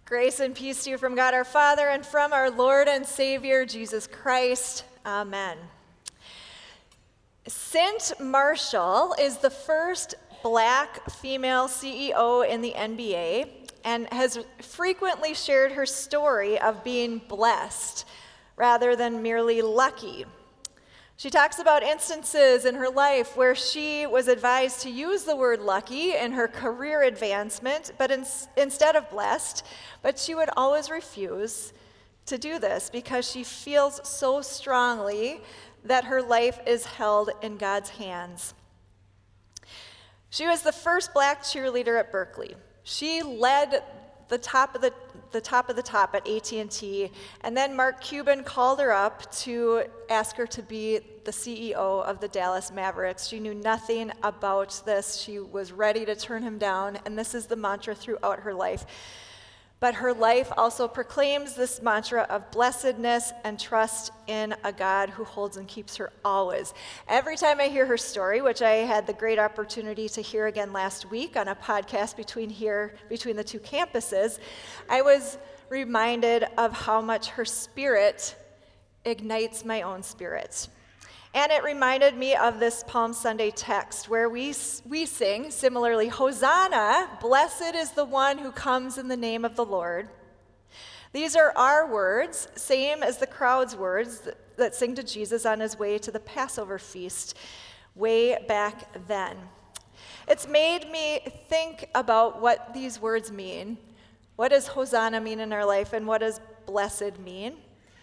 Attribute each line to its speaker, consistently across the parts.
Speaker 1: Grace and peace to you from God our Father and from our Lord and Savior, Jesus Christ. Amen. St. Marshall is the first Black female CEO in the NBA and has frequently shared her story of being blessed rather than merely lucky. She talks about instances in her life where she was advised to use the word lucky in her career advancement, but instead of blessed, but she would always refuse to do this because she feels so strongly that her life is held in God's hands. She was the first Black cheerleader at Berkeley. She led the top of the top at AT&T, and then Mark Cuban called her up to ask her to be the CEO of the Dallas Mavericks. She knew nothing about this. She was ready to turn him down, and this is the mantra throughout her life. But her life also proclaims this mantra of blessedness and trust in a God who holds and keeps her always. Every time I hear her story, which I had the great opportunity to hear again last week on a podcast between the two campuses, I was reminded of how much her spirit ignites my own spirit. And it reminded me of this Palm Sunday text where we sing, similarly, Hosanna, blessed is the one who comes in the name of the Lord. These are our words, same as the crowd's words that sing to Jesus on his way to the Passover feast way back then. It's made me think about what these words mean. What does Hosanna mean in our life, and what does blessed mean?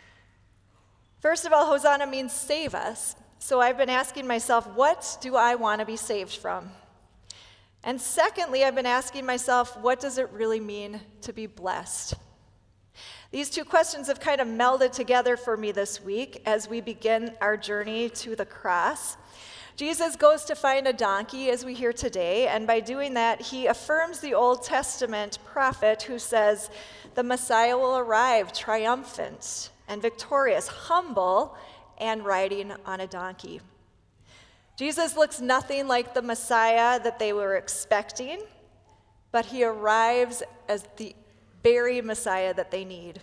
Speaker 1: First of all, Hosanna means save us. So I've been asking myself, what do I want to be saved from? And secondly, I've been asking myself, what does it really mean to be blessed? These two questions have kind of melded together for me this week as we begin our journey to the cross. Jesus goes to find a donkey, as we hear today, and by doing that, he affirms the Old Testament prophet who says, the Messiah will arrive triumphant and victorious, humble, and riding on a donkey. Jesus looks nothing like the Messiah that they were expecting, but he arrives as the very Messiah that they need.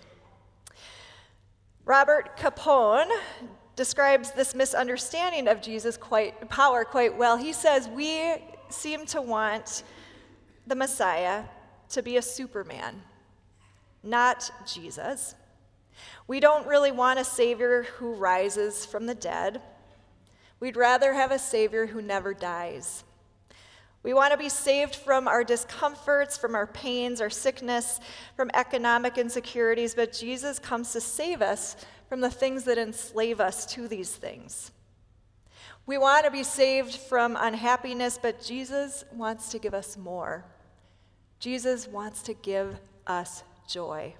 Speaker 1: Robert Capone describes this misunderstanding of Jesus' power quite well. He says, we seem to want the Messiah to be a Superman, not Jesus. We don't really want a Savior who rises from the dead. We'd rather have a Savior who never dies. We want to be saved from our discomforts, from our pains, our sickness, from economic insecurities, but Jesus comes to save us from the things that enslave us to these things. We want to be saved from unhappiness, but Jesus wants to give us more. Jesus wants to give us joy.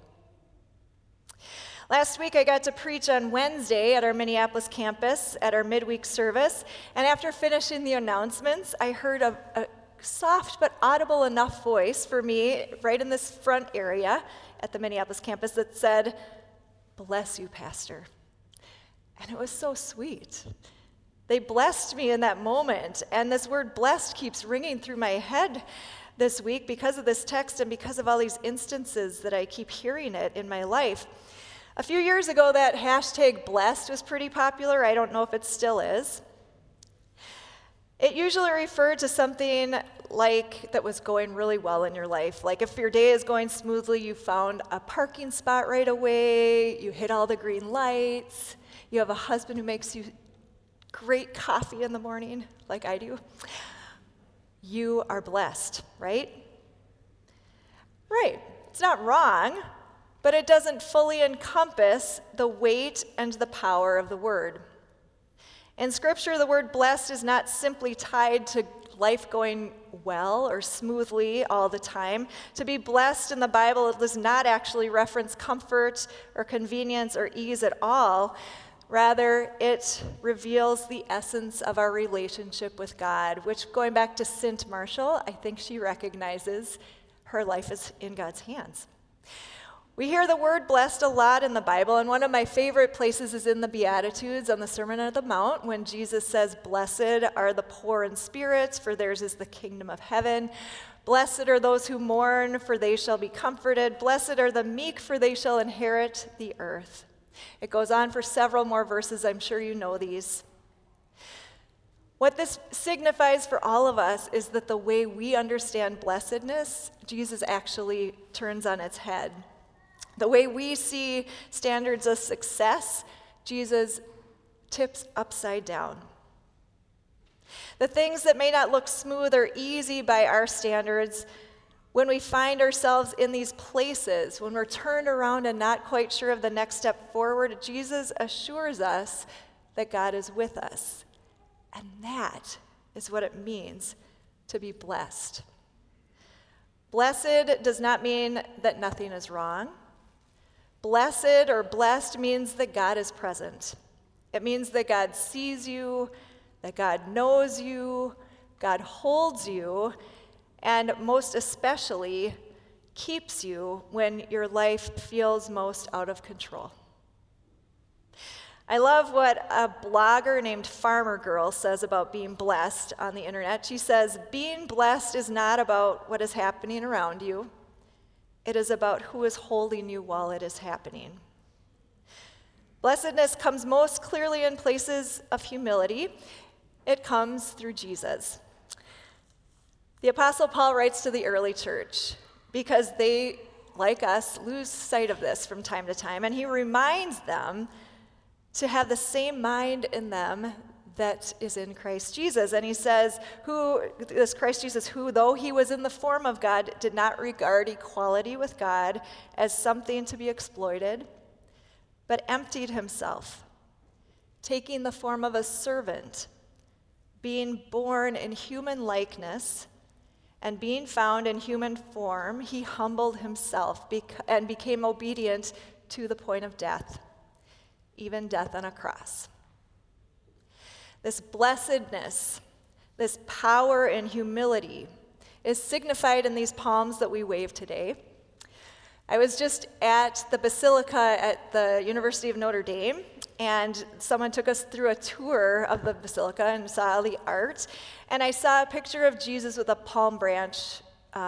Speaker 1: Last week, I got to preach on Wednesday at our Minneapolis campus at our midweek service, and after finishing the announcements, I heard a soft but audible enough voice for me right in this front area at the Minneapolis campus that said, "Bless you, Pastor." And it was so sweet. They blessed me in that moment, and this word blessed keeps ringing through my head this week because of this text and because of all these instances that I keep hearing it in my life. A few years ago, that hashtag blessed was pretty popular. I don't know if it still is. It usually referred to something like that was going really well in your life. Like if your day is going smoothly, you found a parking spot right away, you hit all the green lights, you have a husband who makes you great coffee in the morning, like I do. You are blessed, right? Right. It's not wrong. But it doesn't fully encompass the weight and the power of the word. In Scripture, the word blessed is not simply tied to life going well or smoothly all the time. To be blessed in the Bible, it does not actually reference comfort or convenience or ease at all. Rather, it reveals the essence of our relationship with God, which, going back to St. Marshall, I think she recognizes her life is in God's hands. We hear the word blessed a lot in the Bible, and one of my favorite places is in the Beatitudes on the Sermon on the Mount when Jesus says, "Blessed are the poor in spirit, for theirs is the kingdom of heaven." Blessed are those who mourn, for they shall be comforted. Blessed are the meek, for they shall inherit the earth. It goes on for several more verses. I'm sure you know these. What this signifies for all of us is that the way we understand blessedness, Jesus actually turns on its head. The way we see standards of success, Jesus tips upside down. The things that may not look smooth or easy by our standards, when we find ourselves in these places, when we're turned around and not quite sure of the next step forward, Jesus assures us that God is with us. And that is what it means to be blessed. Blessed does not mean that nothing is wrong. Blessed or blessed means that God is present. It means that God sees you, that God knows you, God holds you, and most especially keeps you when your life feels most out of control. I love what a blogger named Farmer Girl says about being blessed on the internet. She says, being blessed is not about what is happening around you. It is about who is holding you while it is happening. Blessedness comes most clearly in places of humility. It comes through Jesus. The Apostle Paul writes to the early church because they, like us, lose sight of this from time to time, and he reminds them to have the same mind in them that is in Christ Jesus. And he says, this Christ Jesus, who, though he was in the form of God, did not regard equality with God as something to be exploited, but emptied himself, taking the form of a servant, being born in human likeness, and being found in human form, he humbled himself and became obedient to the point of death, even death on a cross. This blessedness, this power and humility is signified in these palms that we wave today. I was just at the Basilica at the University of Notre Dame, and someone took us through a tour of the Basilica and saw the art, and I saw a picture of Jesus with a palm branch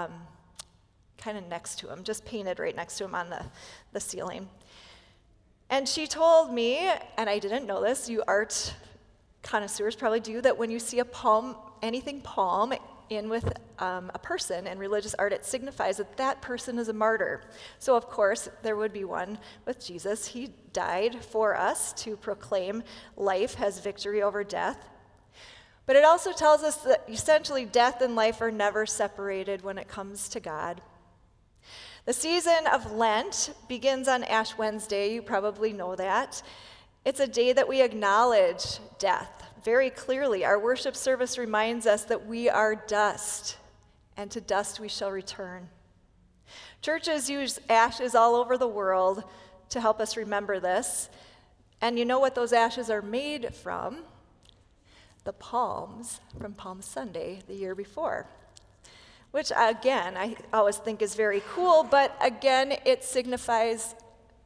Speaker 1: kind of next to him, just painted right next to him on the ceiling. And she told me, and I didn't know this, you art connoisseurs probably do, that when you see a palm, anything palm in with a person in religious art, it signifies that that person is a martyr. So of course, there would be one with Jesus. He died for us to proclaim life has victory over death. But it also tells us that essentially death and life are never separated when it comes to God. The season of Lent begins on Ash Wednesday. You probably know that. It's a day that we acknowledge death very clearly. Our worship service reminds us that we are dust, and to dust we shall return. Churches use ashes all over the world to help us remember this. And you know what those ashes are made from? The palms from Palm Sunday the year before. Which, again, I always think is very cool, but again, it signifies,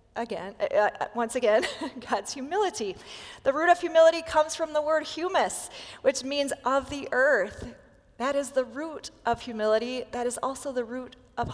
Speaker 1: once again, God's humility. The root of humility comes from the word humus, which means of the earth. That is the root of humility. That is also the root of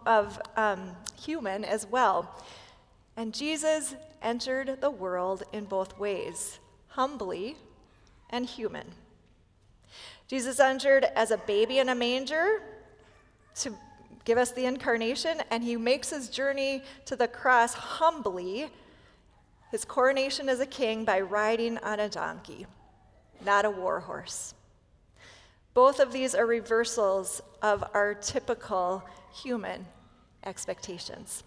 Speaker 1: human as well. And Jesus entered the world in both ways, humbly and human. Jesus entered as a baby in a manger to give us the incarnation, and he makes his journey to the cross humbly, his coronation as a king, by riding on a donkey, not a war horse. Both of these are reversals of our typical human expectations.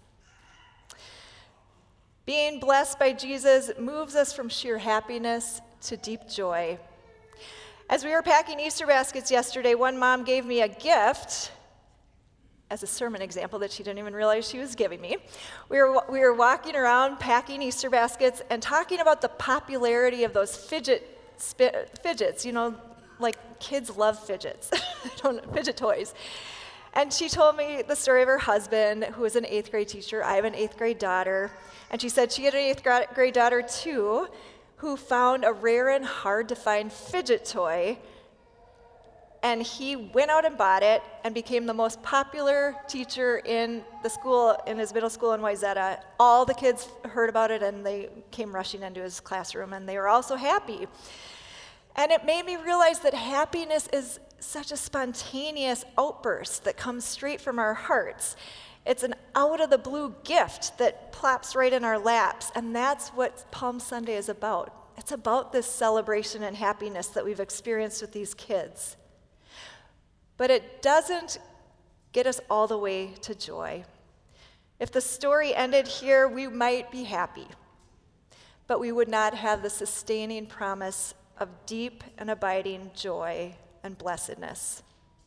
Speaker 1: Being blessed by Jesus moves us from sheer happiness to deep joy. As we were packing Easter baskets yesterday, one mom gave me a gift as a sermon example that she didn't even realize she was giving me. We were walking around packing Easter baskets and talking about the popularity of those fidgets, you know, like kids love fidgets, fidget toys. And she told me the story of her husband, who was an 8th grade teacher. I have an 8th grade daughter. And she said she had an 8th grade daughter too, who found a rare and hard to find fidget toy and he went out and bought it and became the most popular teacher in the school, in his middle school in Wayzata. All the kids heard about it and they came rushing into his classroom, and they were all so happy. And it made me realize that happiness is such a spontaneous outburst that comes straight from our hearts. It's an out-of-the-blue gift that plops right in our laps, and that's what Palm Sunday is about. It's about this celebration and happiness that we've experienced with these kids. But it doesn't get us all the way to joy. If the story ended here, we might be happy, but we would not have the sustaining promise of deep and abiding joy and blessedness.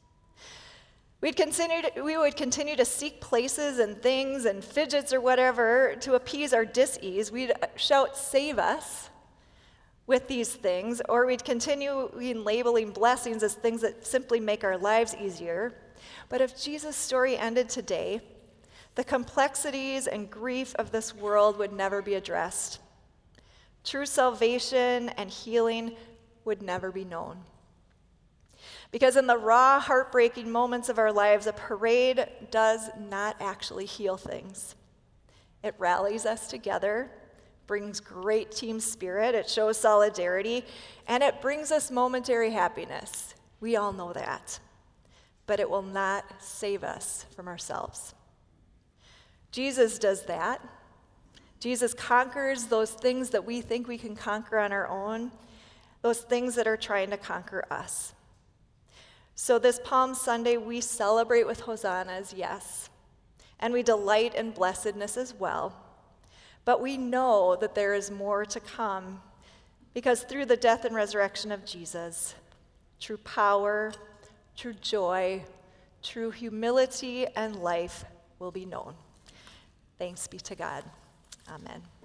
Speaker 1: We would continue to seek places and things and fidgets or whatever to appease our dis-ease. We'd shout, "Save us," with these things, or we'd continue labeling blessings as things that simply make our lives easier. But if Jesus' story ended today, the complexities and grief of this world would never be addressed. True salvation and healing would never be known. Because in the raw, heartbreaking moments of our lives, a parade does not actually heal things. It rallies us together, brings great team spirit, it shows solidarity, and it brings us momentary happiness. We all know that. But it will not save us from ourselves. Jesus does that. Jesus conquers those things that we think we can conquer on our own, those things that are trying to conquer us. So this Palm Sunday, we celebrate with hosannas, yes, and we delight in blessedness as well. But we know that there is more to come, because through the death and resurrection of Jesus, true power, true joy, true humility, and life will be known. Thanks be to God. Amen.